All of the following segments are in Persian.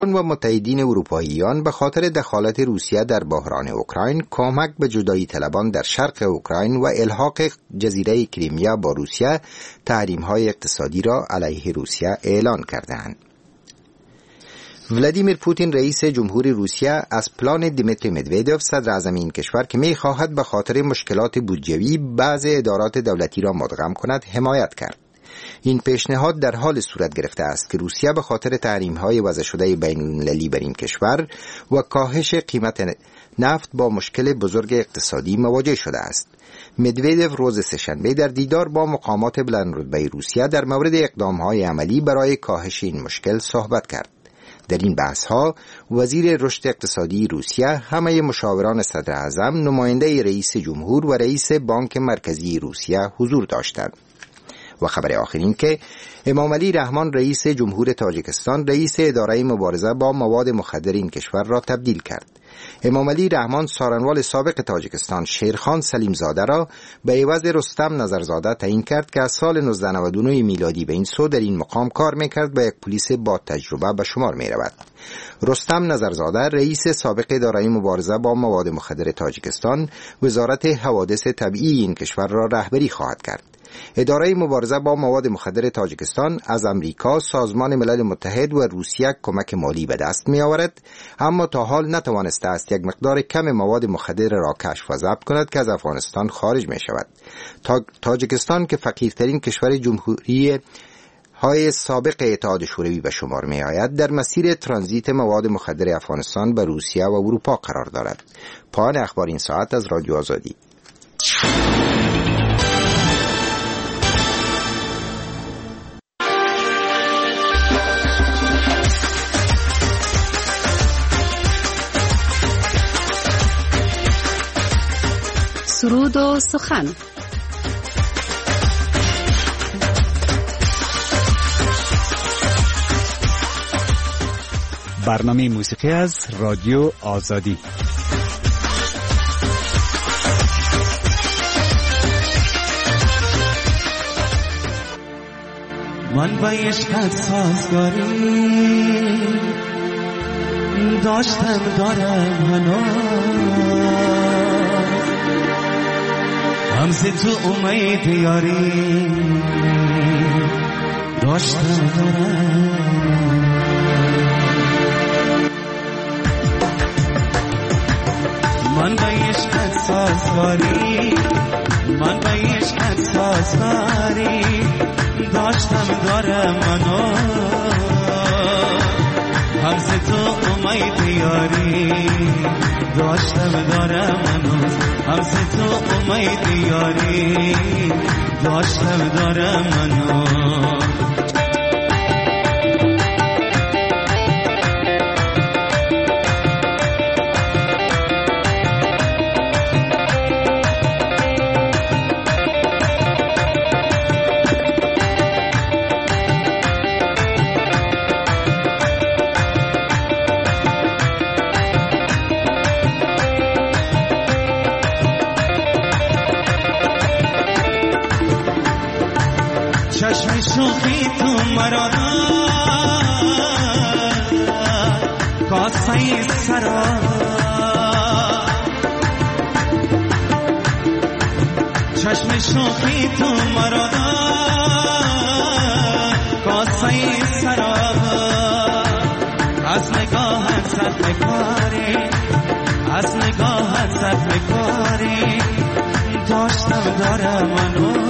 و متحدین اروپاییان به خاطر دخالت روسیه در بحران اوکراین، کمک به جدایی طلبان در شرق اوکراین و الحاق جزیره کریمیا با روسیه تحریم‌های اقتصادی را علیه روسیه اعلان کردند. ولادیمیر پوتین رئیس جمهوری روسیه از پلان دیمیتری مدودوف صدر اعظم این کشور که می‌خواهد به خاطر مشکلات بودجه‌ای بعضی ادارات دولتی را مدغم کند حمایت کرد. این پیشنهاد در حال صورت گرفته است که روسیه به خاطر تحریم‌های وضع شده بین‌المللی بر این کشور و کاهش قیمت نفت با مشکل بزرگ اقتصادی مواجه شده است. مدودوف روز سه‌شنبه در دیدار با مقامات بلندرتبه روسیه در مورد اقدام‌های عملی برای کاهش این مشکل صحبت کرد. در این بحث‌ها وزیر رشد اقتصادی روسیه، همه مشاوران صدر اعظم، نماینده رئیس جمهور و رئیس بانک مرکزی روسیه حضور داشتند. و خبر آخر این که امام علی رحمان رئیس جمهور تاجیکستان رئیس اداره مبارزه با مواد مخدر این کشور را تبدیل کرد. امام علی رحمان سارنوال سابق تاجیکستان شیرخان سلیم زاده را به عوض رستم نظرزاده تعیین کرد که از سال 1999 میلادی به این سو در این مقام کار میکرد و یک پلیس با تجربه به شمار میرود. رستم نظرزاده رئیس سابق اداره مبارزه با مواد مخدر تاجیکستان وزارت حوادث طبیعی این کشور را رهبری خواهد کرد. اداره مبارزه با مواد مخدر تاجیکستان از امریکا، سازمان ملل متحد و روسیه کمک مالی به دست می آورد، اما تا حال نتوانسته است یک مقدار کم مواد مخدر را کشف و ضبط کند که از افغانستان خارج می شود. تاجیکستان که فقیرترین کشور جمهوری های سابق اتحاد شوروی به شمار می آید، در مسیر ترانزیت مواد مخدر افغانستان به روسیه و اروپا قرار دارد. پایان اخبار این ساعت از رادیو آزادی. سرود و سخن. برنامه موسیقی از رادیو آزادی. من با عشقت سازگاری داشتم دارم هنوز، همز تو امید یاری داشتم دارم. من با عشقت سازگاری، من با عشقت سازگاری داشتم دارم منو، همز تو امید یاری داشتم دارم منو، همز تو امید یاری داشتم دارم منو. چشم شوخی تو مرا کاسه سرا، چشم شوخی تو مرا کاسه سرا، از نگاهت صد بکاری، از نگاهت صد بکاری داشتم دارم منو،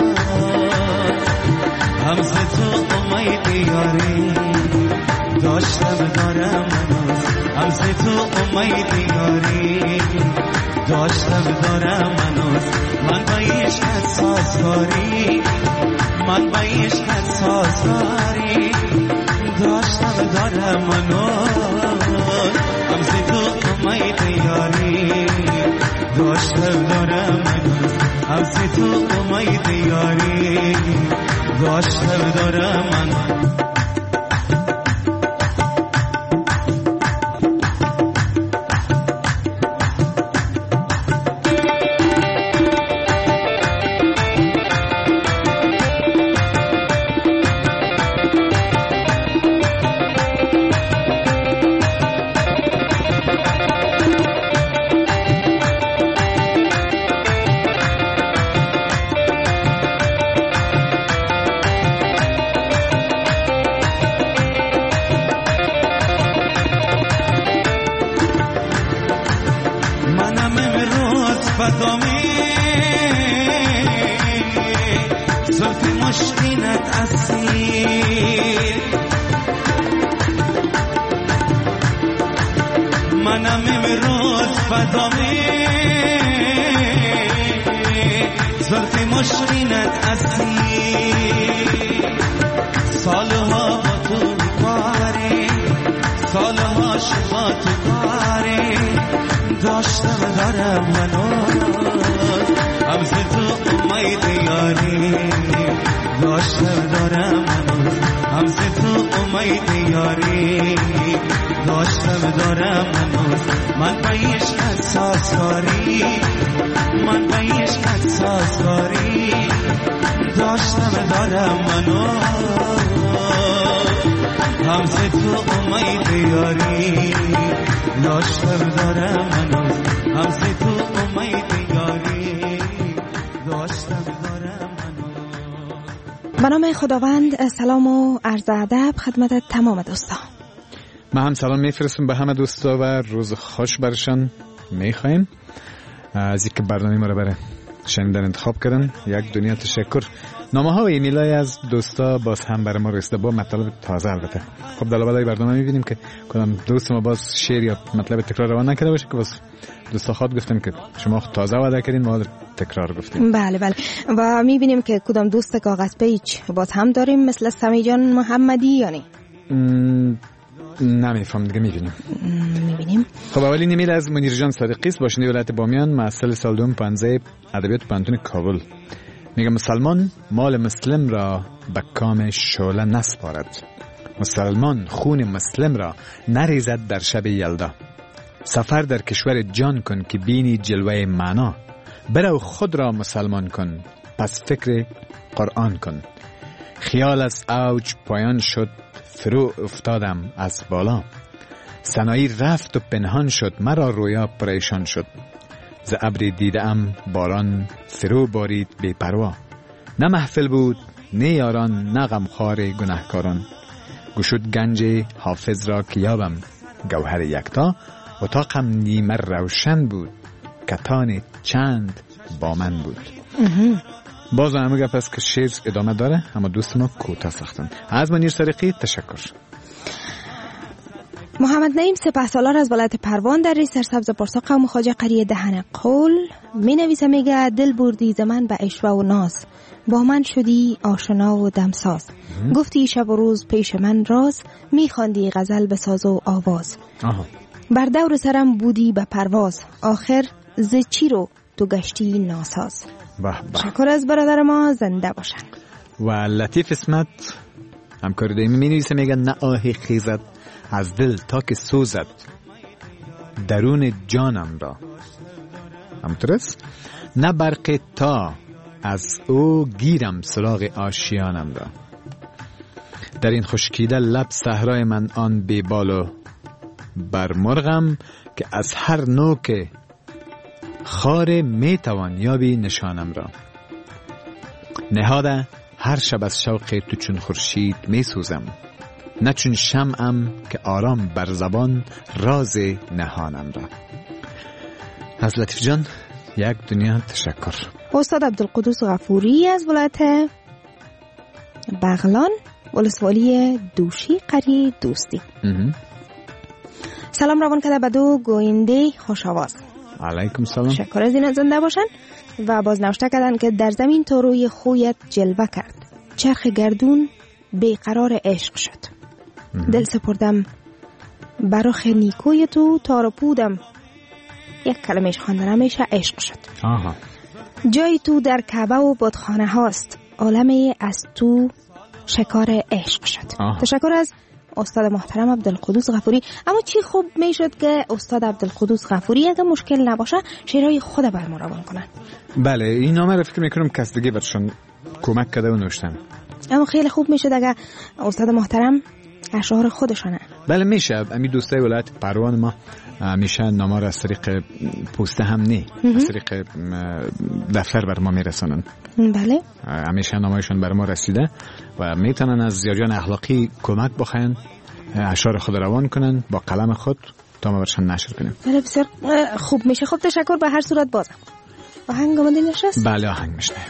همز تو امید یاری داشتم دارم منوز، همز تو امید یاری داشتم دارم منوز. من با عشقت سازگاری، من با عشقت سازگاری داشتم دارم منوز، همز تو امید یاری داشتم دارم منوز، همز تو امید یاری داشتم دارم من. فدامه زلف مشکینت اسیر منم امروز فدامه زلف مشکینت اسیر سالها با تو کاره سالها شما تو کاره داشتم دارم هنوز همز تو امید یاری داشتم دارم هنوز همز تو امید یاری داشتم دارم هنوز من بیش احساس کاری من بیش احساس کاری داشتم دارم هنوز همز تو امید یاری داشتم دارم هنوز همز تو امید یاری داشتم دارم هنوز. به نام خداوند سلام و عرض ادب خدمت تمام دوستان. ما هم سلام میفرستیم به همه دوستا و روز خوش برشان میخوایم. از اینکه برنامه ما رو برای شنیدن انتخاب کردن یک دنیا تشکر. نامه ها و ایمیلای از دوستا باز هم برای ما رسیده با مطلب تازه. البته خب در بالای برنامه میبینیم که کدام دوست ما باز شعر یا مطلب تکرار روان نکرده باشه که باز دوستا خود گفتن که شما تازه وعده کردین ما تکرار گفتیم. بله بله و میبینیم که کدام دوست کاغذ پیچ باز هم داریم مثل سمی جان محمدی یا نه؟ نمیفهم دیگه میبینیم. خب اولین ایمیل از منیر جان صادقی است، باشنده ولایت بامیان، محصل سال دوم پانزه ادبیات پانتون کابل. میگه مسلمان مال مسلم را به کام شعله نسپارد، مسلمان خون مسلم را نریزد در شب یلدا. سفر در کشور جان کن که بینی جلوه معنا، برو خود را مسلمان کن پس فکر قرآن کن. خیال از اوج پایان شد فرو افتادم از بالا، سنایی رفت و پنهان شد مرا رویا پریشان شد. ز ابری دیدم باران فرو بارید بی پروا، نه محفل بود نه یاران نه غمخوار گناهکاران. گشود گنج حافظ را که یابم گوهر یکتا، اتاقم نیمه روشن بود کتان چند با من بود. باز همه گپ است که شعر ادامه داره اما دوست ما کوتاه ساختن. از منیر صادقی تشکر. محمد نعیم سپهسالار از ولایت پروان در سرسبز پرسا قوم خواجه قریه دهن قول می نویسه، میگه دل بردی زمن به عشوه و ناز، با من شدی آشنا و دمساز. گفتی شب و روز پیش من راز، می خواندی غزل به ساز و آواز. بر دور سرم بودی به پرواز، آخر ز چی رو تو گشتی ناساز. شکر از برادر ما، زنده باشن. و لطیف اسمت همکار دائمی می نویسه، میگه نه آهی خیزد از دل تا که سوزد درون جانم را، همطور است نه برق تا از او گیرم سراغ آشیانم را. در این خشکیده لب صحرای من آن بیبال و برمرغم، که از هر نوک خار میتوان یابی نشانم را. نهاده هر شب از شوق تو چون خورشید میسوزم، نه چون شمعم که آرام بر زبان راز نهانم را. از لطیف جان یک دنیا تشکر. استاد عبدالقدوس غفوری از ولایت بغلان ولسوالی دوشی قریه دوستی. سلام روان کرده به دو گوینده خوش آواز. علیکم سلام. شکر از این زنده باشن. و باز نوشته کردن که در زمین تو روی خویت جلوه کرد، چرخ گردون بیقرار عشق شد. دل سپردم برخ نیکوی تو، تار پودم یک کلمش خواندن همیشه عشق شد. جای تو در کعبه و بتخانه هاست، عالمی از تو شکار عشق شد. تشکر از استاد محترم عبدالقدوس غفوری. اما چی خوب میشد که استاد عبدالقدوس غفوری اگه مشکل نباشه شعرهای خود بر ما روان کنن. بله این نامه رو فکر میکنم کس دیگه برشان کمک کرده و نوشتن. اما خیلی خوب میشد اگه استاد محترم اشعار خودشانه. بله میشه. امی دوستای ولایت پروان ما میشه نامه را از طریق پسته هم نه از طریق دفتر بر ما میرسانن. بله همیشه نامه‌شون بر ما رسیده و میتونن از زیارجان اخلاقی کمک بخواین اشعار خود روان کنن با قلم خود تا ما برشان نشر کنیم. بله بسیار خوب میشه. خب تشکر به هر صورت بازم. آهنگ آماده نشست؟ بله آهنگ میشنه.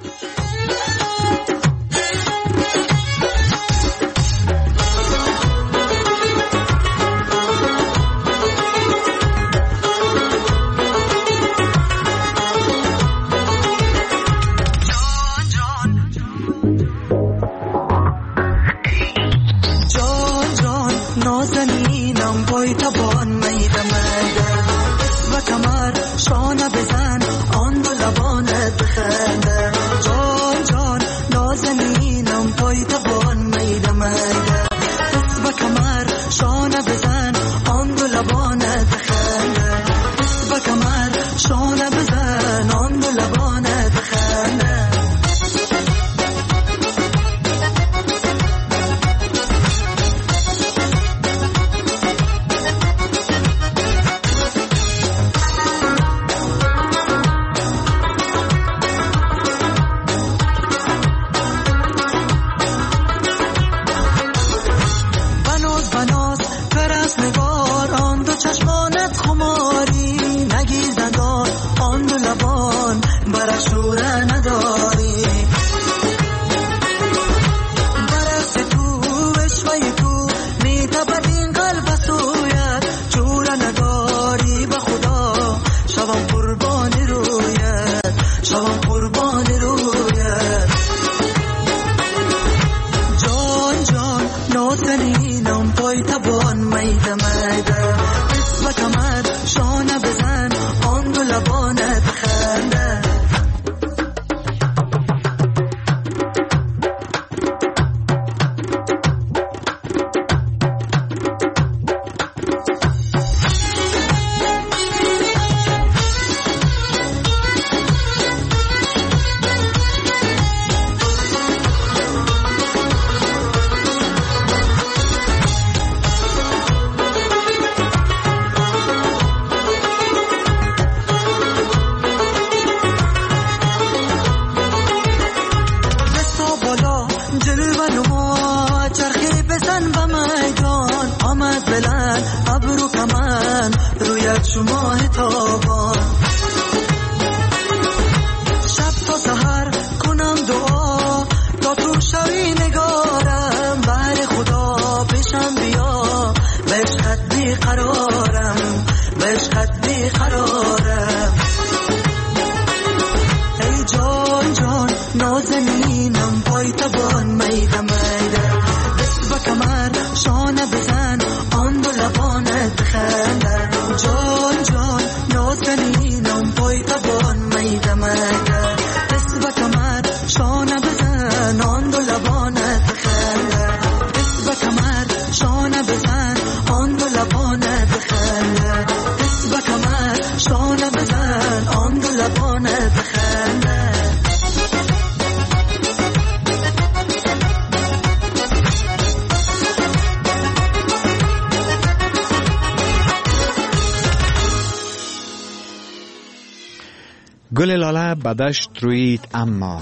گل لاله بدشت روید اما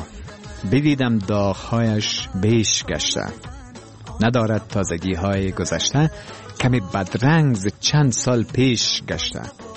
بدیدم داغ‌هایش بیش گشته، ندارد تازگی‌های گذشته، کمی بدرنگ ز چند سال پیش گشته.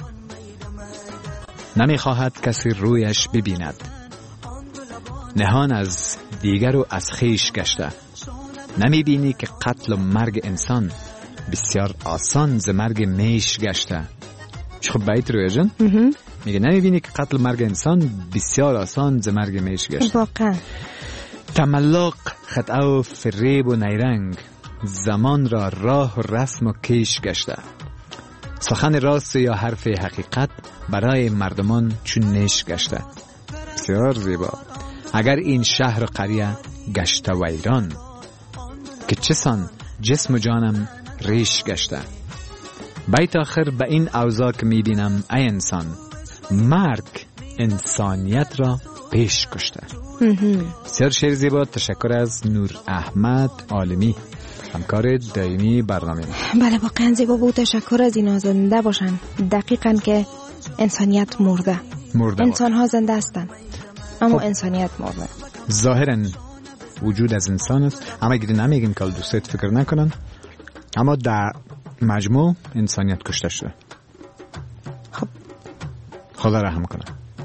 نمی‌خواهد کسی رویش ببیند، نهان از دیگر و از خویش گشته. نمی‌بینی که قتل و مرگ انسان بسیار آسان ز مرگ میش گشته. چه خوب بیت رویا جان؟ میگه نمی‌بینی که قتل مرگ انسان بسیار آسان ز مرگ میش گشته. واقعا تملق، خطا و فریب و نیرنگ، زمان را راه و رسم و کیش گشته. سخن راست یا حرف حقیقت برای مردمان چون نیش گشته. بسیار زیبا. اگر این شهر و قریه گشته ویران، که چسان جسم و جانم ریش گشته. بیت آخر به این اوضاع که میبینم ای انسان، مرگ انسانیت را پیش کشته. بسیار شعر زیبا. تشکر از نور احمد عالمی، همکار دائمی برنامه. بله واقعا زیبا بود. تشکر از این زنده باشن. دقیقاً که انسانیت مرده انسان ها زنده هستن اما انسانیت مرده. ظاهراً وجود از انسان است، اما اگه نمیگیم که دوستت فکر نکنن، اما در مجموع انسانیت کشته شده. خب خدا رحم کنه.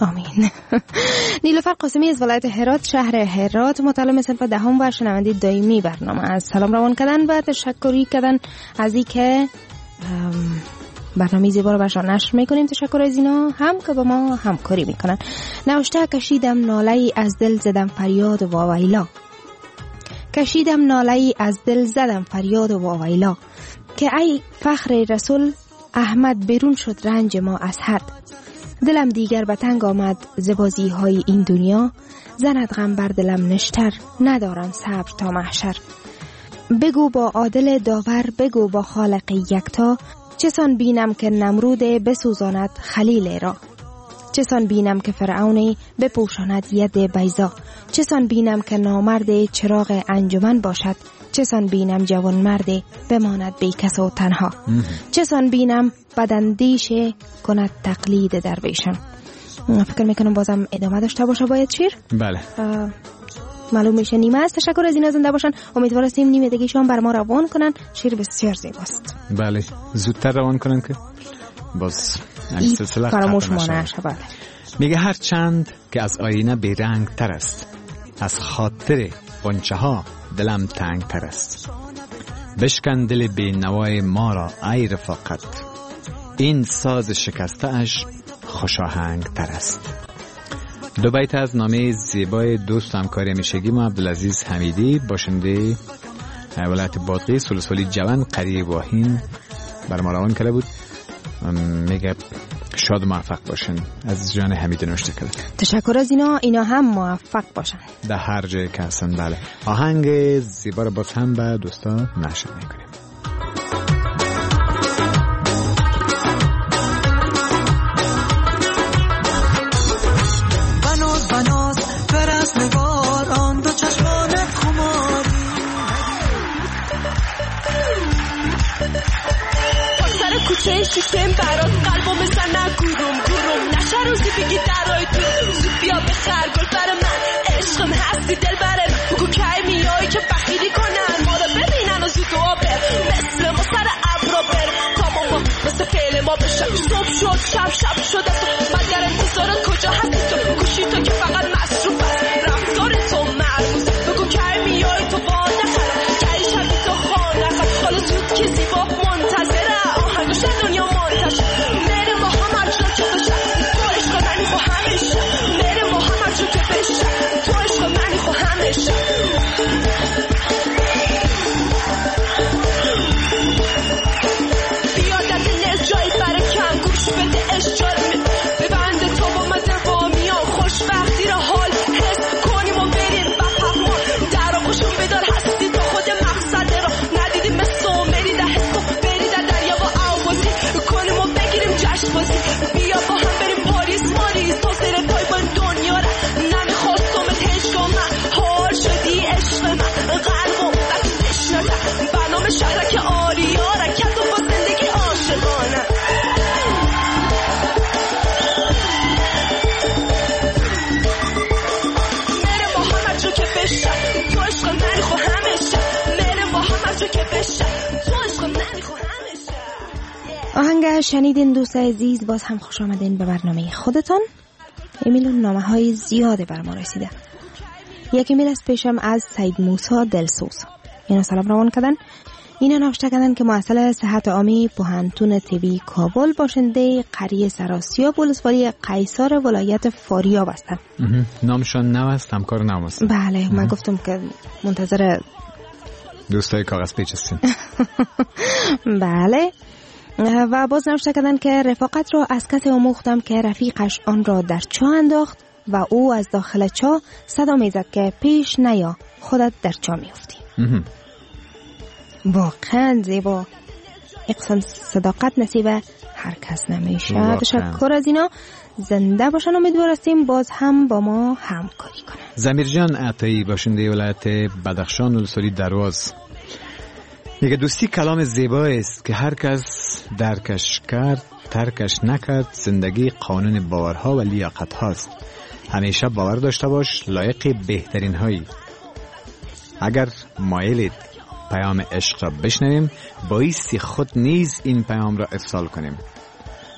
آمین. نیلوفر قاسمی از ولایت هرات، شهر هرات، متعلم صنف دهم و شنونده دائمی برنامه از سلام روان کردن و تشکری کردن از این که برنامه زیبا رو برشان نشر میکنیم. تشکر از اینا هم که با ما همکاری میکنن. نوشته کشیدم ناله‌ای از دل زدم فریاد و واویلا. کشیدم ناله‌ای از دل زدم فریاد و واویلا، که ای فخر رسول احمد بیرون شد رنج ما از حد. دلم دیگر به تنگ آمد زبازی های این دنیا، زند غم بر دلم نشتر ندارم صبر تا محشر. بگو با عادل داور، بگو با خالق یکتا، چسان بینم که نمرود بسوزاند خلیل را. چسان بینم که فرعونی بپوشاند ید بیضا. چسان بینم که نامرد چراغ انجمن باشد. چسان بینم جوان مرد بماند بی کس و تنها. چسان بینم بداندیش کند تقلید درویشان. فکر میکنم بازم ادامه داشته باشه باید شیر. بله معلوم میشه نیمه است. تشکر از اینا زنده باشن. امیدوار هستیم نیمه دیگه‌شون بر ما روان کنن. شیر بسیار زیباست. بله زودتر روان کنن که باز این سلسله فراموش مانعش. بله. میگه هر چند که از آینه بیرنگ تر است، از خاطر غنچه ها دلم تنگ تر است. بشکن دل بی نوای ما را ای رفاقت، این ساز شکسته اش خوشاهنگ تر است. دو بیت از نامه زیبای دوست و همکار همیشگی ما عبدالعزیز حمیدی، باشنده ولایت بادغیس، سلسله جوان قریه واهین بر ما روان کرده بود. میگه شاد موفق باشن. از جان حمید نوشته کرده. تشکر از اینا هم موفق باشن در هر جای که هستن. بله آهنگ زیبا رو باز هم به دوستا نشر میکنیم. بناز برس نگار آن دو چشمان خماری، سر کوچه شیشم برات قلبم بزنه گروم نشه روزی بگی درای تو زود بیا بخر گل بر من عشقم هستی دل بر من. بگو کی میایی که بخیلی کنن ما رو ببینن و زود آبر مثل ما سر ابرا بر تا ما مثل فعل ما بشم. صبح شد شب شد مگر انتظارت کجا هستی تو؟ گوشی تو که فقط مصروف است رفتار تو مرموزه. بگو کی میایی تو با نخرم کی شبی تو خانه حالا زود که زیبا منتظره آهنگوش دنیا منتشر. میره با هم هر جا که بشه تو عشق منی خو همیشه. میره با هم هر جا که بشه تو عشق منی خو همیشه. بیادت نز جایی برای کم گوش بده اشجاره می ببنده تو با مزه با میان خوشبختی را حال حس کنیم و بریم بپهمان در آقاشون بدار هستی تو خود مقصد را ندیدی مثل مری در حس کن بری در دریا با آوازی کنیم و بگیریم جشن بازی. بیا با هم بریم پاریس تو سر پای با دنیا را نمیخواستم تشک من حال شدی عشق من قلب و بکی نشنده برنامه شهرک آریا را کد و با زندگی عاشقانه. میره با هم هر جا که بشه تو عشق منی خو همیشه. میره با هم هر جا که بشه تو عشق منی خو همیشه. آهنگ شنیدین دوست عزیز. باز هم خوش آمدین به برنامه خودتان. ایمیل نامه های زیاده بر ما رسیده. یک ایمیل از پیشم از سید موسی دلسوز. اینا سلام روان کردن. اینا نوشته کردن که معسل صحت عامی پوهنتون طبی کابل، باشنده قریه سراسیاب ولسوالی قیصر ولایت فاریاب هستن. نامشان نو است، همکار نو است. بله من گفتم که منتظر دوستای کاغذ پیچ هستیم. بله. و باز نوشته کردن که رفاقت را از کسی آموختم که رفیقش آن را در چاه انداخت و او از داخل چاه صدا میزد که پیش نیا خودت در چاه میافتی. واقعا زیبا. اقسان صداقت نصیب هر کس نمیشه. تشکر از اینا. زنده باشن. امیدوار هستیم باز هم با ما همکاری کنن. زمیرجان عطایی، باشنده ولایت بدخشان ولسوالی درواز، میگه دوستی کلام زیبایی است که هر کس درکش کرد ترکش نکرد. زندگی قانون باورها و لیاقت هاست. همیشه باور داشته باش لایق بهترین هایی. اگر مایلید پیام عشق را بشنویم، بایستی خود نیز این پیام را ارسال کنیم.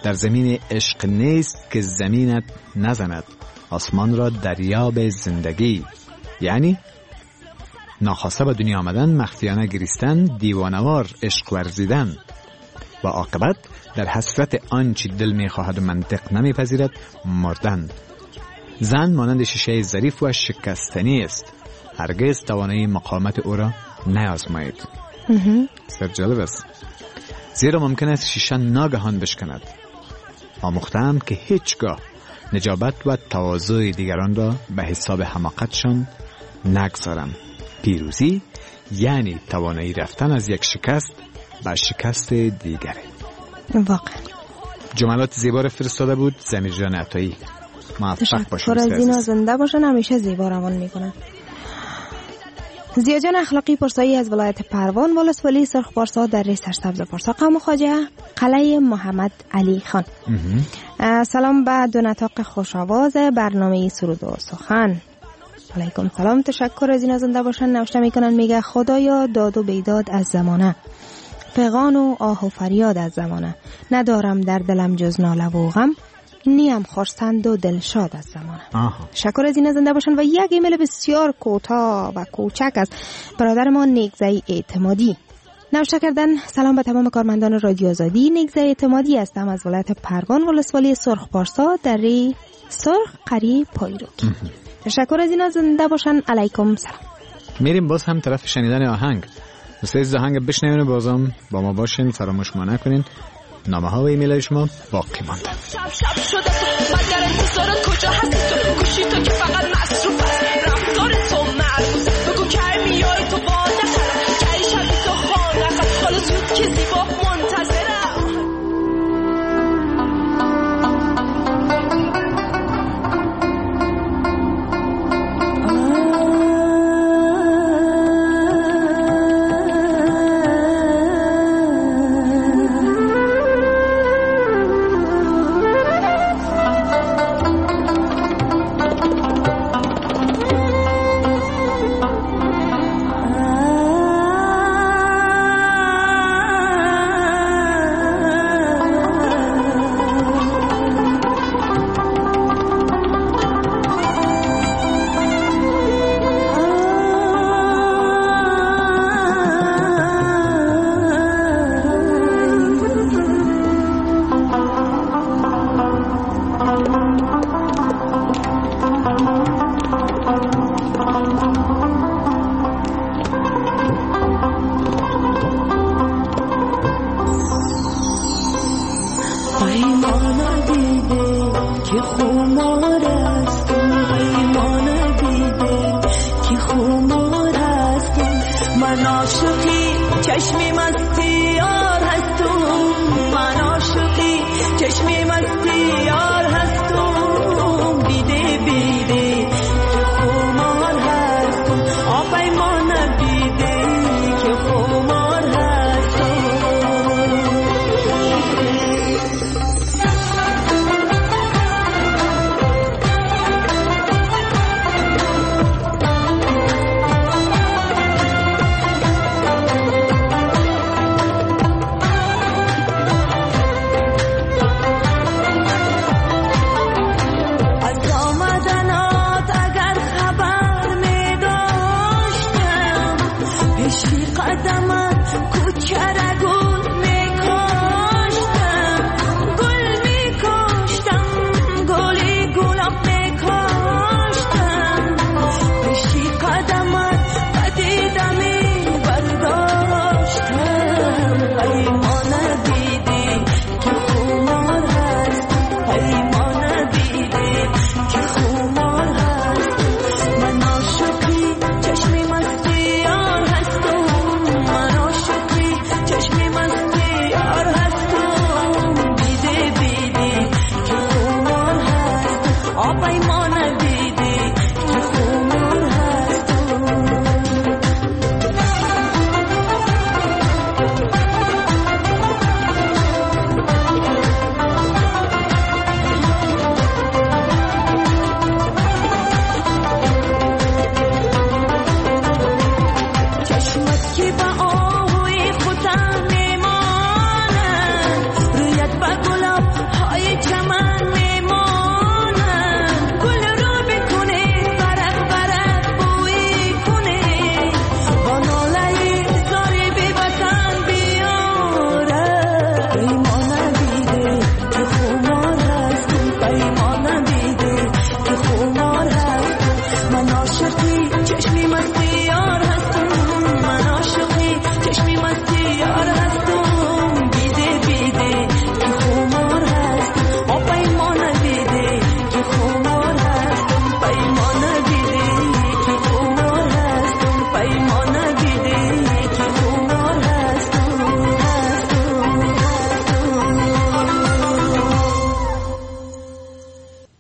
در زمین عشق نیست که زمینت نزند آسمان را دریاب زندگی. یعنی ناخواسته به دنیا آمدن، مخفیانه گریستن، دیوانوار عشق ورزیدن و عاقبت در حسرت آنچه دل می‌خواهد و منطق نمی‌پذیرد مردن. زن مانند شیشه ظریف و شکستنی است، هرگز توانایی مقاومت او را نیازمایید. بسیار جالب است، زیرا ممکن است شیشه ناگهان بشکند. آموختم که هیچگاه نجابت و تواضع دیگران را به حساب حماقتشان نگذارم. پیروزی یعنی توانایی رفتن از یک شکست به شکست دیگری. واقعا جملات زیبا را فرستاده بود زمیر جان عطایی. موفق باشید. پر از اینا زنده باشن، همیشه زیبا روان میکنن. زیاجان اخلاقی پرسایی از ولایت پروان، ولسوالی سرخپارسا در ری سرسبز پارسا، قوم خواجه قلعه محمد علی خان. سلام به دو نطاق خوش‌آواز برنامه سرود و سخن. علیکم سلام، تشکر از اینا زنده باشن. نوشته میکنن، میگه خدایا داد و بیداد از زمانه، فغان و آه و فریاد از زمانه، ندارم در دلم جز ناله و غم، نیم خرسند و دلشاد از زمانه. شکر از این زنده باشن. و یک ایمیل بسیار کوتاه و کوچک از برادر ما نیکزای اعتمادی نوشته کردن. سلام به تمام کارمندان رادیو آزادی، نیکزای اعتمادی هستم از ولایت پروان، ولسوالی سرخپارسا در ری سرخ قری پایروکی. تشکر از این زنده باشن. علیکم سلام. میریم باز هم طرف شنیدن آهنگ. دوستای آهنگ بشنوین، بازم با ما باشین، فراموش ما نکنین. نامه ها و ایمیل شما باقی مانده. شب شده تو مگر انتظارت کجا هستی تو؟ گوشی تو که فقط مصروف است، رفتار تو معروف، بگو کی میای تو با نخرم، کی شبی تو خانقت، حالا زود که زیبا منتظرم.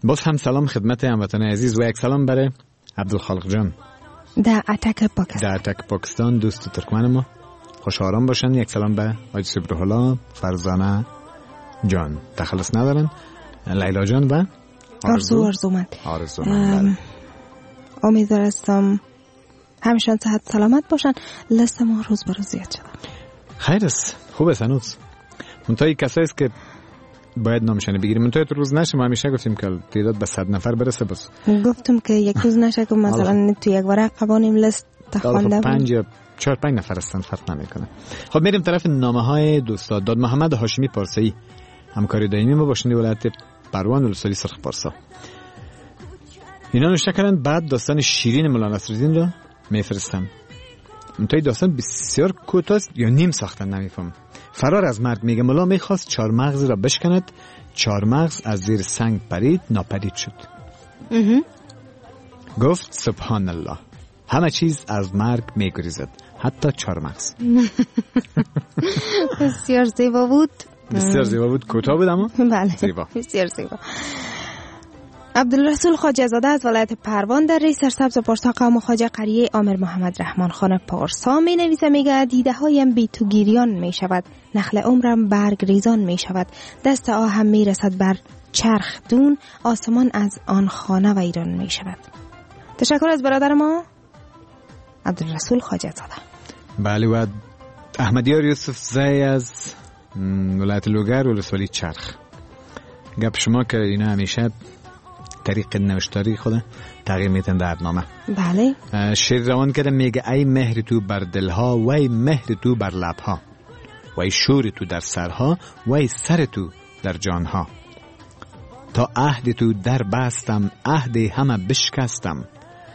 باز هم سلام خدمت هموطن عزیز و یک سلام برای عبدالخالق جان در اتک پاکستان دوست ترکمن ما، خوش آرام باشن. یک سلام به حاج سبرهلا، فرزانه جان، تخلص ندارن، لیلا جان و آرزومند. امیدوارم همشان صحت سلامت باشن. لست ما روز به روز زیاد شده. خیر است، خوب است هنوز. منتهای کسایی است که باید نامشانه بگیریم. منتهای تو روز نشه، ما همیشه گفتیم که تعداد به 100 نفر برسه. بس گفتم که یک روز نشه که مثلا تو یک ورق قوانیم لست تخوانده 5 یا 4-5 نفر هستن، فرق نمیکنه. خب میریم طرف نامه های دوستان. داد محمد هاشمی پارسایی، همکاری دائمی ما باشنده ولایت پروان ولسوالی سرخ پارسا، اینا نوشته کردن بعد داستان شیرین مولانا نصرالدین رو میفرستم. منتهای داستان بسیار کوتاه یا نیم ساختن، نمیفهم. فرار از مرگ میگه مولا میخواست 4 مغز را بشکند، 4 مغز از زیر سنگ پرید، ناپدید شد. گفت سبحان الله، همه چیز از مرگ میگریزد، حتی 4 مغز. بسیار زیبا بود. بسیار زیبا بود. کوتاه بود اما بله زیبا. بسیار زیبا. عبدالرسول خواجه زاده از ولایت پروان در ری سرسبز پارسا قوم خواجه قریه عامر محمد رحمان خان پارسا می نویسه، میگه دیده هایم بی تو گیریان می شود، نخل عمرم برگ ریزان می شود، دست آهم می رسد بر چرخ دون، آسمان از آن خانه و ایران می شود. تشکر از برادر ما عبدالرسول خواجه زاده. بله و احمدیار یوسف زی از ولایت لوگر ولسوالی چرخ. گپ شما که اینا همیشه طریق نوشتاری خود تغییر میتن در نامه. بله. شعر روان کرده، میگه ای مهر تو بر دلها، وای مهر تو بر لبها، وای شور تو در سرها، وای سر تو در جانها، تا عهد تو در بستم، عهد همه بشکستم،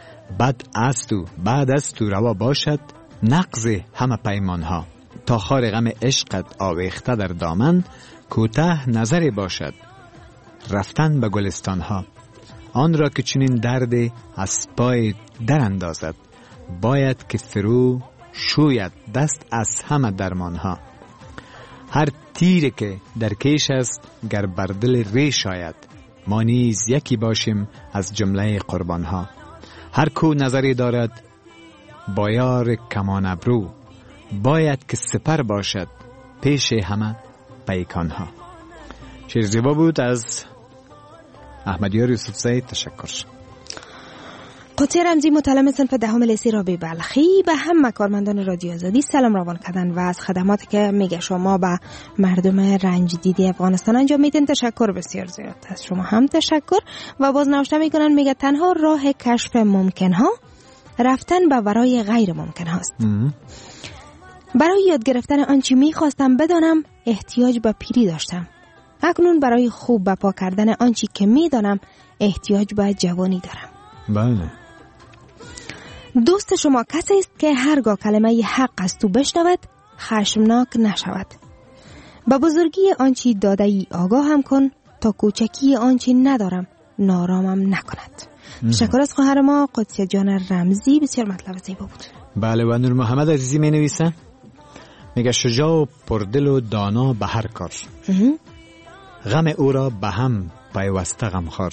بعد از تو روا باشد نقض همه پیمانها، تا خار غم عشقت آویخته در دامن، کوتاه نظری باشد رفتن به گلستانها، آن را که چنین درد از پای در اندازد، باید که فرو شوید دست از همه درمانها، هر تیری که در کیش است گر بر دل ریش آید، ما نیز یکی باشیم از جمله قربانها، هر کو نظری دارد با یار کمان ابرو، باید که سپر باشد پیش همه پیکانها. شعر زیبا بود از احمدیار یوسف زی. تشکر. قدسی رمزی متعلم صنف دهم لیسه رابعه بلخی به همه کارمندان رادیو آزادی سلام روان کردن و از خدماتی که میگه شما به مردم رنج دیده افغانستان انجام میدین تشکر بسیار زیاد. از شما هم تشکر. و باز نوشته میکنن، میگه تنها راه کشف ممکن ها رفتن به ورای غیر ممکن هاست. برای یاد گرفتن آنچه میخواستم بدانم احتیاج به پیری داشتم، اکنون برای خوب بپا کردن آنچه که میدانم احتیاج به جوانی دارم. بله. دوست شما کسی است که هرگاه کلمه حق از تو بشنود خشمناک نشود. به بزرگی آنچه داده ای آگاه هم کن تا کوچکی آنچه ندارم نارامم نکند. تشکر از خواهر ما قدسی جان رمزی. بسیار مطلب زیبا بود. بله. و نور محمد عزیزی می نویسه، میگه شجاع و پردل و دانا به هر کار، غم او را به هم پیوسته غمخوار،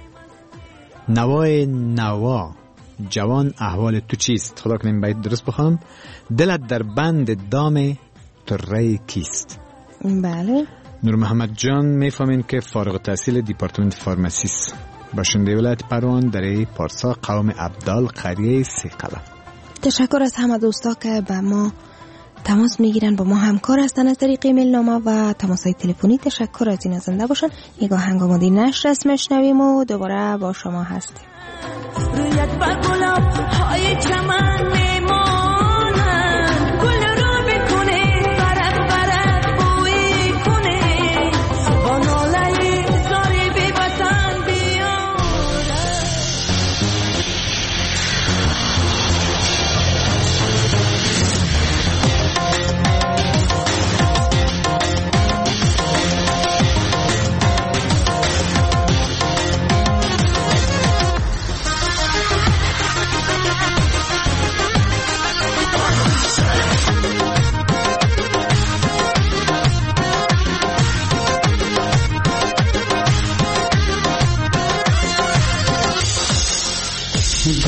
نوای نوا جوان احوال تو چیست، خدا کنیم باید درست بخوانم، دلت در بند دام تره کیست. بله. نور محمد جان میفهمین که فارغ التحصیل دیپارتمنت فارماسیست، باشنده ولایت پروان در پارسا قوم عبدال قریه سیقله. تشکر از همه دوستا که با ما تماس میگیرن، با ما همکار هستن از طریق ایمیل نامه و تماس‌های تلفنی. تشکر از این. زنده باشن. نگاه هنگامادی نشر اسم میشنویم و دوباره با شما هستیم. رویت بر گلاب های چمن میمانم، گل رو بکنه برق برق بوی کنه، با ناله زاری بی وطن بیارم.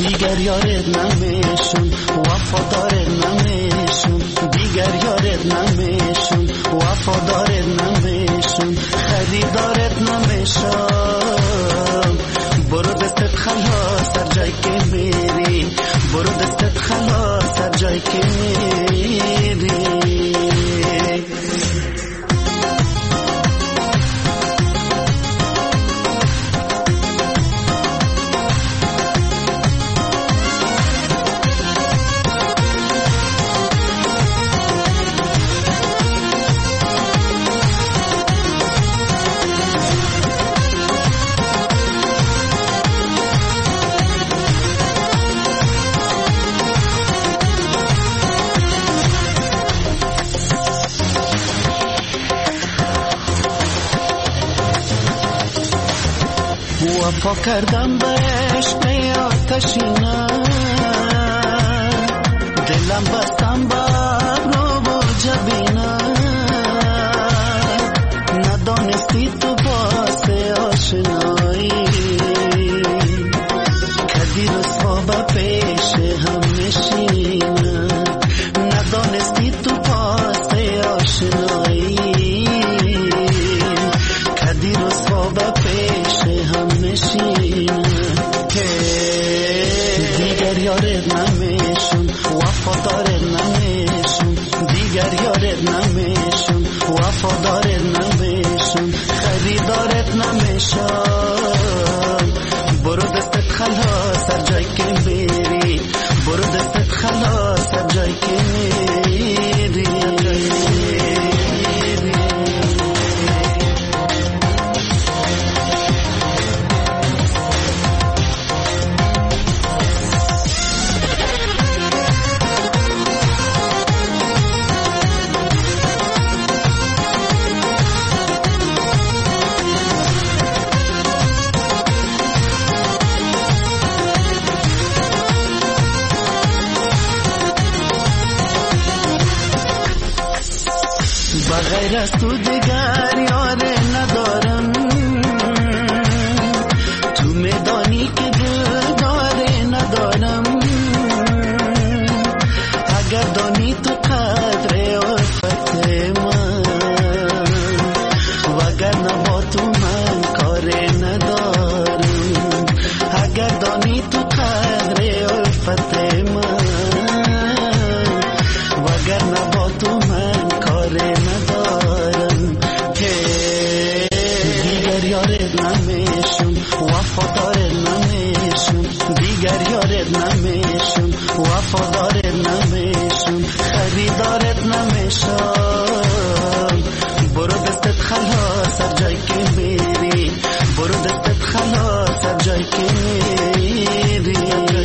دیگر یارت نمیشم وفادارت نمیشم دیگر یارت نمیشم وفادارت نمیشم خریدارت نمیشم برو دستت خلاص هر جای که میری برو دستت خلاص هر جای که میری وفا کردم به عشق آتشینه دلم بستم به ابرو و جبینه ندانستی تو باس آشنایی کدی رسوا به پیش هم نشینه ندانستی تو باس آشنایی کدی رسوا به پیش هم نشینه دیگر یارت نمیشم وفادارت نمیشم دیگر یارت نمیشم وفادارت نمیشم خریدارت نمیشم برو دستت خلاص هر جای که بری برو دستت خلاص هر جای که میری بغیر از تو دیگر یاره ندارم تو میدانی که دل داره ندارم اگر دانی تو قدر الفت من وگرنه با تو من کار ندارم اگر دانی تو قدر الفت من وگرنه با تو من کار ندارم دیگر یارت نمیشم وفادارت نمیشم دیگر یارت نمیشم وفادارت نمیشم خریدارت نمیشم برو دستت خلاص هر جای که میری برو دستت خلاص هر جای که میری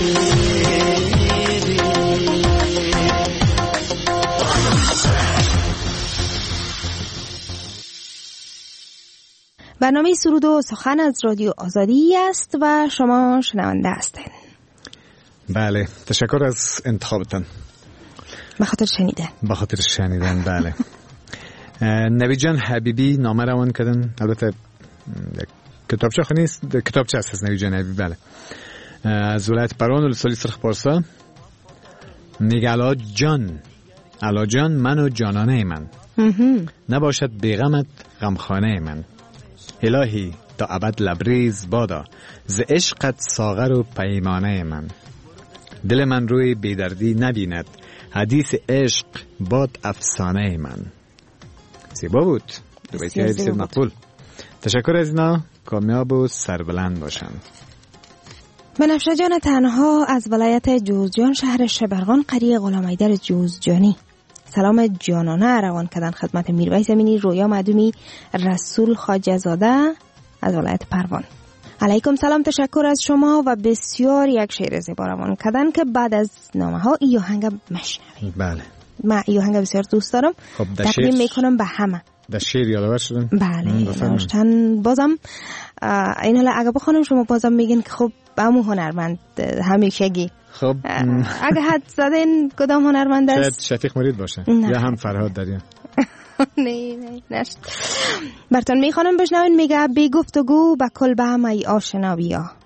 برنامه سرود و سخن از رادیو آزادی است و شما شنونده هستین. بله، تشکر از انتخابتان. به خاطر شنیدن. بله. نوید جان حبیبی نامه روان کردن، البته کتابچه نیست، کتابچه هست از نوید جان حبیبی. بله، از ولایت بران ولسوالی سرخ پارسا میگه علا جان من و جانانه من نباشد بیغمت غمخانه من الهی تا ابد لبریز بادا ز عشقت ساغر و پیمانه من دل من روی بیدردی نبیند حدیث عشق باد افسانه من. زیبا بود، دو بیتی های بسیار مقبول. تشکر از اینا، کامیاب و سربلند باشند. بنفشه جان تنها از ولایت جوزجان شهر شبرغان قریه غلام حیدر جوزجانی سلام جانانه روان کردن خدمت میرویس امینی رویا معدومی رسول خواجه زاده از ولایت پروان. علیکم سلام، تشکر از شما و بسیار یک شعر زیبا روان کردن که بعد از نامه ها ای آهنگ مشنویم. بله، من ای آهنگ بسیار دوست دارم، تقدیم میکنم به همه. در شعر یادآور شدن؟ بله، نوشتن بازم این حالا اگه بخونم شما بازم میگین که خب همون هنرمند همیشگی. خب اگه حد زدین کدام هنرمند است؟ شاید شفیق مرید باشه یا هم فرهاد دریا. نه نشد. براتون میخوانم بشنوین. میگه بی گفتگو به کلبه ای آشنا بیا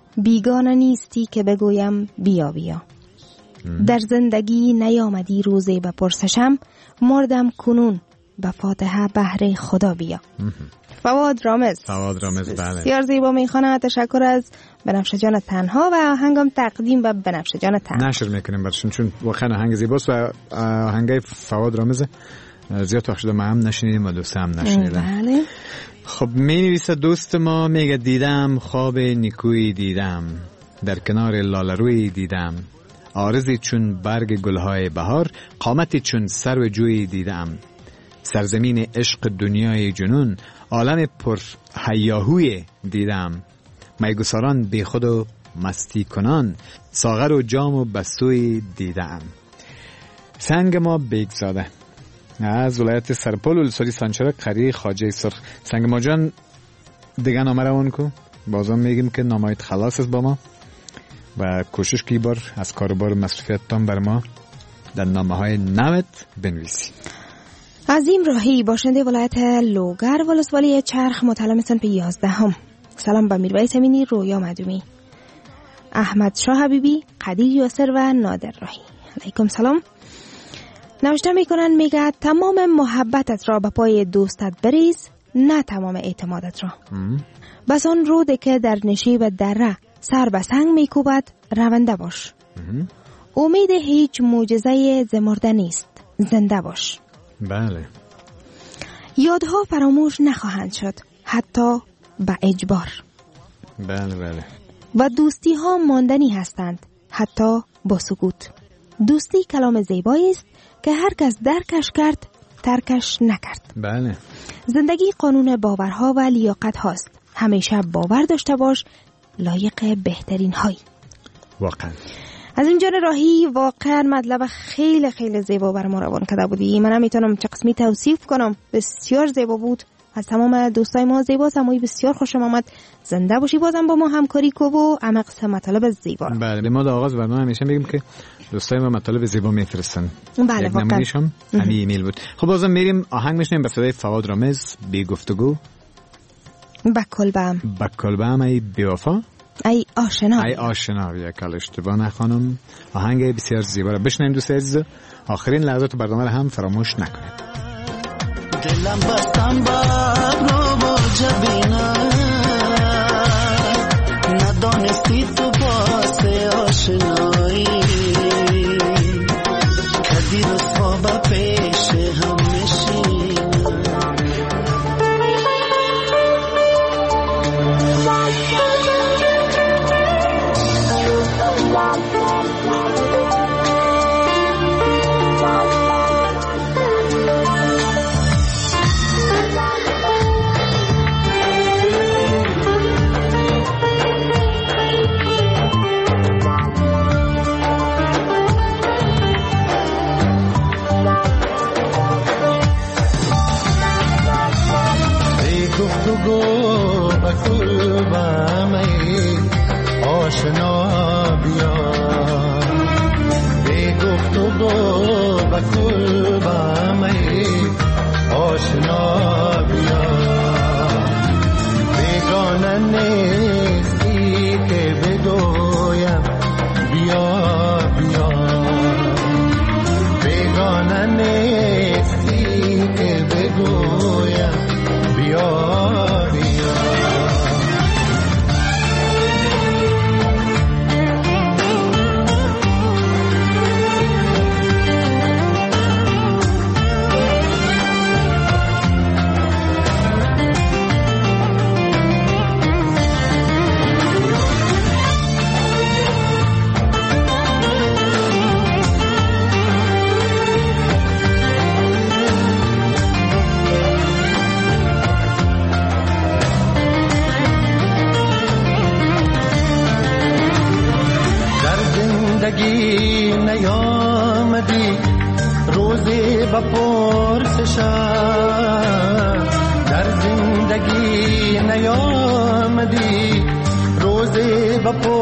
بیگانه نیستی که بگویم بیا بیا. در زندگی نیامدی روزی بپرسشم، مردم کنون به فاتحه بهر خدا بیا. فواد رامز. بله. بسیار زیبا میخونه. تشکر از بنفشه جان تنها و آهنگم تقدیم به بنفشه جان تنها نشر میکنیم برشون، چون واقعا آهنگ زیباست و آهنگای فواد رامز زیاد وقت شده ما هم نشنیدیم و دوست هم نشنیدم. بله. خب می نویسه دوست ما، میگه دیدم خواب نیکویی دیدم، در کنار لاله‌رویی دیدم، عارضی چون برگ گلهای بهار، قامتی چون سرو جویی دیدم، سرزمین عشق دنیای جنون، عالم پر هیاهوی دیدم، میگساران بی خود و مستی کنان، ساغر و جام و بسوی دیدم. سنگ ما بیگزاده از ولایت سرپل ولسوالی سانچرک قریه خواجه سرخ. سنگ ما جان دیگه نامه روان کو، بازم میگیم که نامایت خلاص است با ما و کوشش کی بار از کاروبار مصرفیتتان بر ما در نامه های نوت بنویسی. عظیم راهی باشنده ولایت لوگر ولسوالی چرخ متلمسان به 11. سلام به میرویس امینی، رویا مدومی، احمد شاه حبیبی، قدیر یاسر و نادر راهی. علیکم سلام. نوشته میکنن، میگه تمام محبتت را به پای دوستت بریز، نه تمام اعتمادت را. بس آن روده که در نشیب دره سر به سنگ میکوبد، رونده باش. امید هیچ معجزه زمرده نیست، زنده باش. بله. یادها فراموش نخواهند شد، حتی به اجبار. بله. و دوستی ها ماندنی هستند، حتی با سکوت. دوستی کلام زیبایی است که هر کس درکش کرد ترکش نکرد. بله. زندگی قانون باورها و لیاقت هاست. همیشه باور داشته باش، لایق بهترین های. واقعا از این جان راهی واقعا مطلب خیلی خیلی زیبا بر ما روان کرده بودی. من نمیتونم چه قسمی توصیف کنم، بسیار زیبا بود. از تمام دوستای ما زیبا سموی بسیار خوشم آمد. زنده باشی، بازم با ما همکاری کو و عمق مطالب زیبا. بله، ما در آغاز برنامه همیشه میگیم که دوستای ما مطالب زیبا میفرستن. بله، یک نمونهشم همین ایمیل بود. خب بازم میریم آهنگ میشنیم به صدای فواد رامز، بی گفتگو. بکلبم ای بیوفا، ای آشنا، ای آشنا. یک کال اشتباه نخوانم. آهنگ بسیار زیبا را بشنویم دوست عزیز. آخرین لحظات برنامه را هم فراموش نکنید. دلم بستم بابرو با جبینا، ندانستی تو باعث آشنایی، کدی رسوا با پیش هم نشینم. گفتگو بکل با می آشنا بیا، بی گفتگو بکل با می آشنا بیا، بیگانه نیستی که بگویم بیا بیا، بیگانه نیستی که بگویم بیا بیا. زندگی نیامدی روزی بپرسشم، در زندگی نیامدی روزی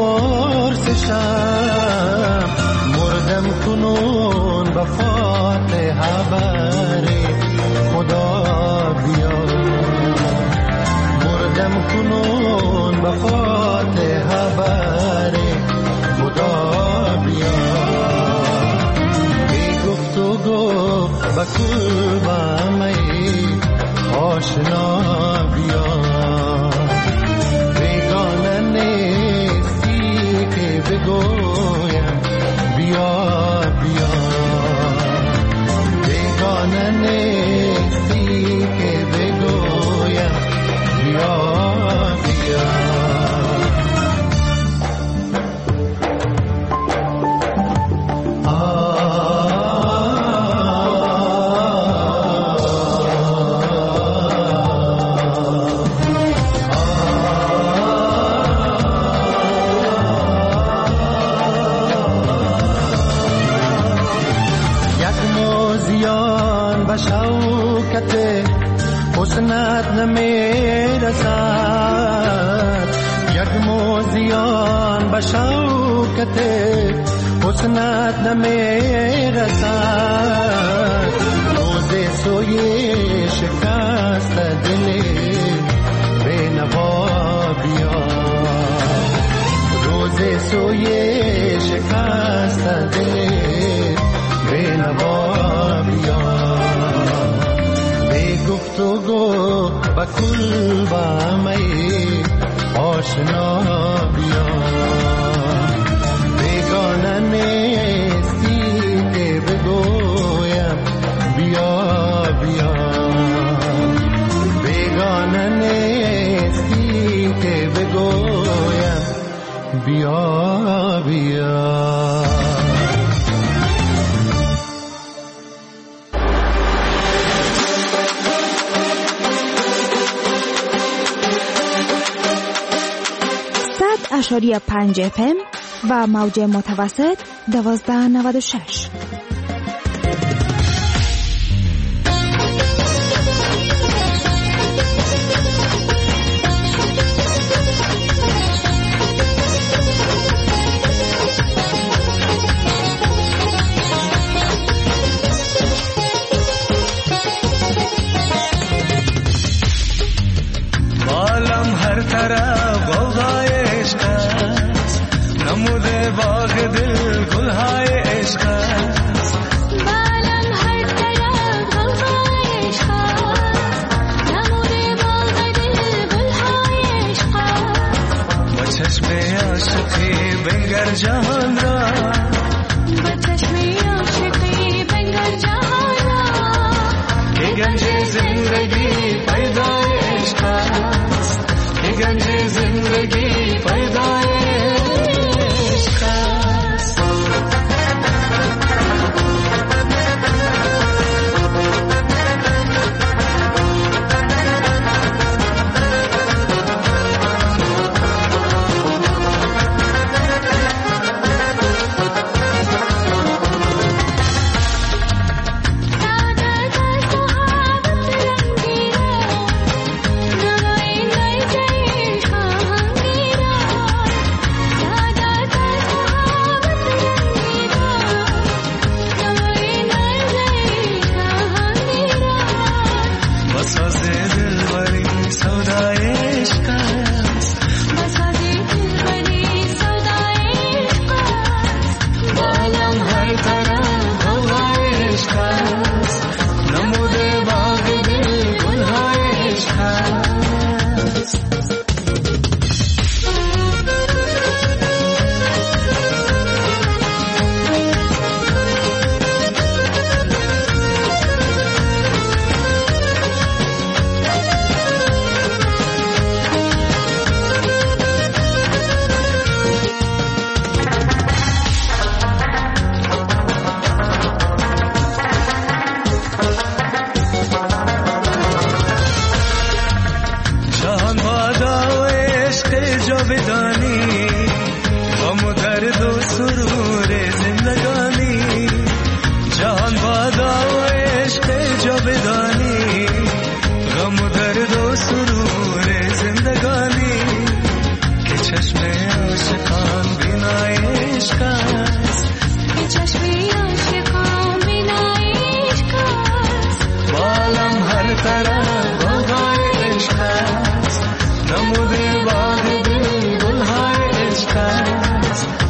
بپرسشم، مردم کنون به فاتحه بر خدا بیا، مردم کنون به فاتحه بر بکل با می آشنا بیا بیگانه نیستی که بگویم بیا بیا بیگانه نیستی که بگویم بیا بیا حسنت نمیرسد یک موزیان به شوکت حسنت نمیرسد روز سوی شکست دل بینوا بیا روز سوی شکست دل بینوا بیا گفتگو بکل با می آشنا بیا بیگانه نیستی که بگویم بیا بیا بیگانه نیستی که بگویم بیا بیا اشاری 5 FM و موج متوسط 1296. بالم هر طرف غوغای عشق است نموده باغ دل گلهای عشق است بالم هر طرف غوغای عشق است نموده باغ دل گلهای عشق است با چشم عاشقی بنگر جهان را با چشم عاشقی بنگر جهان را که گنج زندگی پیدای عشق است که گنج زندگی پیدای عشق است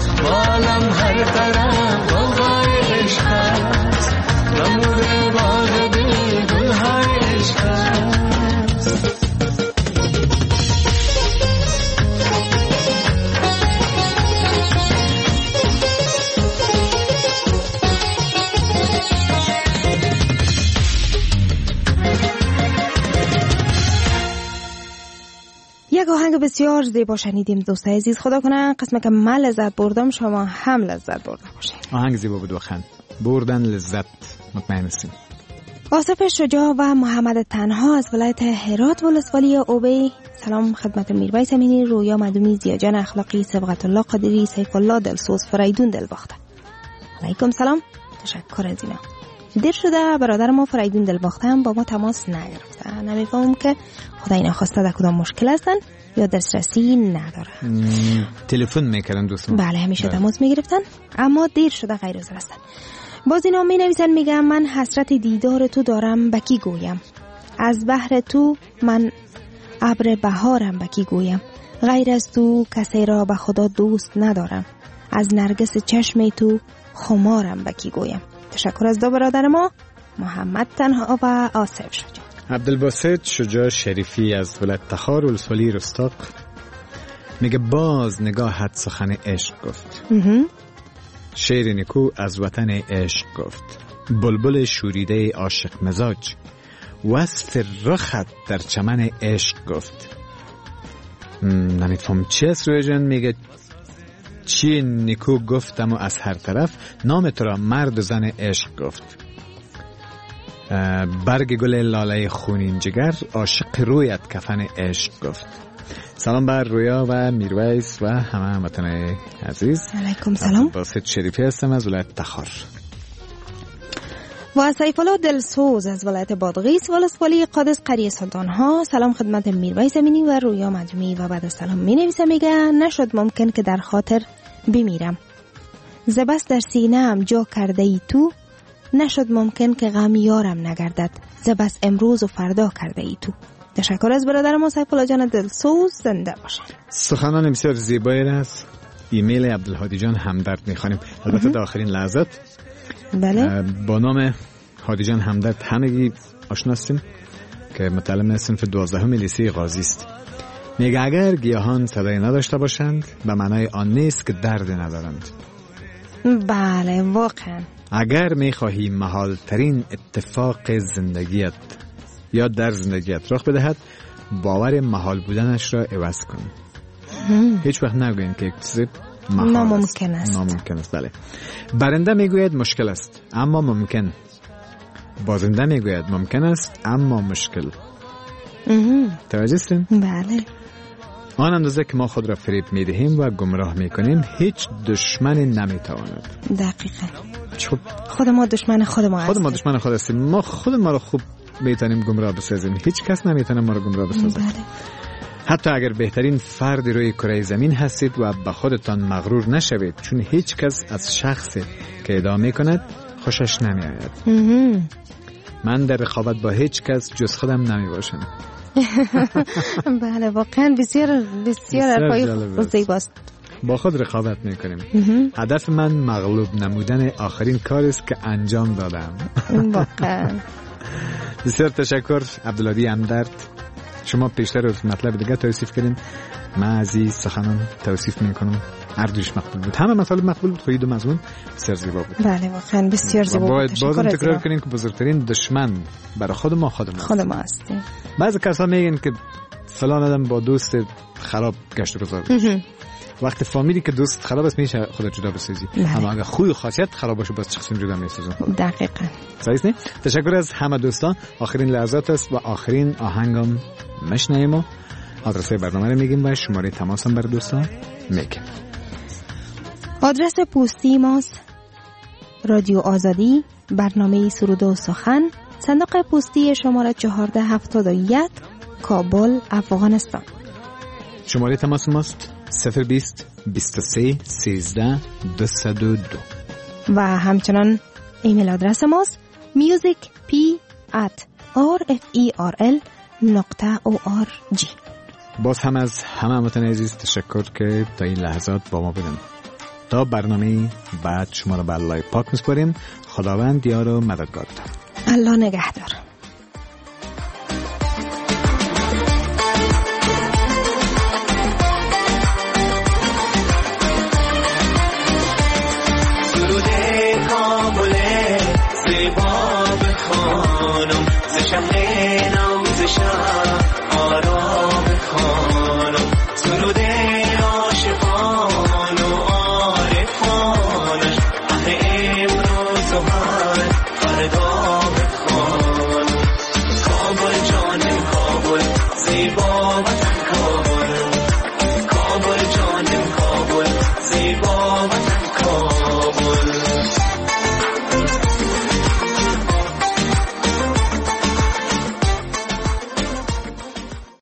هر طرف غوغای عشق است نموده باغ یک آهنگ بسیار زیبا شنیدیم دوستای عزیز. خدا کنه قسمت که من لذت بردم شما هم لذت برده باشین. آهنگ زیبا بود واقعا. بردن لذت مطمئن هستیم. آصف شجاع و محمد تنها از ولایت هرات ولسوالی اوبی. سلام خدمت میرویس امینی، رویا مدومی، زیاجان اخلاقی، سبقت الله قادری، سیف الله دلسوز، فریدون دلباخته. علیکم سلام. تشکر از اینا. دیر شده برادر ما فریدون دلباخته هم با ما تماس نگرفته. نمیفهمم که خدای نخواسته در کدام مشکل هستن یا دسترسی نداره. تلفن میکردن دوستان. بله همیشه تماس میگرفتن اما دیر شده غیر حاضر هستن. باز اینا می نویسن میگم من حسرت دیدار تو دارم بکی گویم، از بحر تو من ابر بهارم بکی گویم، غیر از تو کسی را به خدا دوست ندارم، از نرگس چشم تو خمارم بکی گویم. تشکر از دو برادر ما محمد تنها و آصف شجاع. عبدالباسط شجاع شریفی از ولایت تخار ولسوالی رستاق میگه باز نگاهت سخن عشق گفت، شعر نیکو از وطن عشق گفت، بلبل شوریده عاشق مزاج وصف رخت در چمن عشق گفت. نمیفهم چی است روی جان. میگه چی نیکو گفتم و از هر طرف نام تو را مرد و زن عشق گفت، برگ گل لاله خونین جگر عاشق رویت کفن عشق گفت. سلام بر رویا و میرویس و همه هموطنان عزیز. علیکم سلام. باسط شریفی هستم از ولایت تخار. و سیف الله دلسوز از ولایت بادغیس ولسوالی قادس قریه سلطان ها. سلام خدمت میرویس امینی و رویا مجموعی. و بعد از سلام می نویسم میگه نشد ممکن که در خاطر بمیرم، زبست در سینه‌ام جا کرده ای تو، نشد ممکن که غم یارم نگردد، زبست امروز و فردا کرده ای تو. تشکر از برادر ما سیف الله جان دلسوز. زنده باشن. سخنان بسیار زیبایی است. ایمیل عبدالهادی جان همدرد میخوانیم. البته در آخرین لحظات بله با نام هادی جان همدرد همگی آشنا هستیم که متعلم صنف 12 لیسه قاضی است. میگه اگر گیاهان صدای نداشته باشند به معنای آن نیست که درد ندارند. بله واقعا. اگر میخواهی محال ترین اتفاق زندگیت یا در زندگیت رخ بدهد باور محال بودنش را عوض کن. هیچ وقت نگوین که یک چیز ناممکن است. ناممکن است. بله. برنده میگوید مشکل است اما ممکن، بازنده میگوید ممکن است اما مشکل. توجه هستین؟ بله. آن اندازه که ما خود را فریب میدهیم و گمراه میکنیم هیچ دشمنی نمیتواند. دقیقاً. خود ما دشمن خود ما هستیم. خود ما دشمن خود هستیم. ما خود ما را خوب میتونیم گمراه بسازیم. هیچ کس نمیتونه ما را گمراه بسازه. بله. حتی اگر بهترین فرد روی کره زمین هستید و به خودتان مغرور نشوید، چون هیچ کس از شخصی که ادعا میکند خوشش نمیآید. من در رقابت با هیچ کس جز خودم نمی باشم. بله واقعا بسیار حرفای زیباست. با خود رقابت میکنیم. هدف من مغلوب نمودن آخرین کاری است که انجام دادم. واقعا. بسیار تشکر عبدالهادی همدرد. شما پیشتر از مطلب دیگه توصیف کردین، من از این سخنان توصیف میکنم. هر دوش مقبول بود. همه مطالب مقبول بود. خود مضمون بسیار زیبا بود. بله واقعا بسیار زیبا بود. باید بازم تکرار کنیم که بزرگترین دشمن برای خود ما خود ما هستیم. بعضی کسا میگن که فلان آدم با دوست خراب گشت و گذار باشه. وقتی فهمیدی که دوست خراب است میشه خودت جدا بسازی. اما اگر خوی و خاصیت خراب باشه باز شخصی جدا میسازن. دقیقاً. صحیح نه؟ تشکر از همه دوستان. آخرین لحظات است و آخرین آهنگم مشنویم و آدرس برنامه رو میگیم و شماره تماس هم برای دوستان میگیم. آدرس پستی ماست رادیو آزادی، برنامه سرود و سخن، صندوق پستی شماره 1471 کابل افغانستان. شماره تماس ماست 020 23 13 202 و همچنان ایمیل آدرس ماست musicp@rferl.org. باز هم از همه هموطنان عزیز تشکر که تا این لحظات با ما بودن. تا برنامه بعد شما را به الله پاک میسپاریم. خداوند یار و مددگارتان. الله نگهدار. شهر نوز شهر آرام خانم با من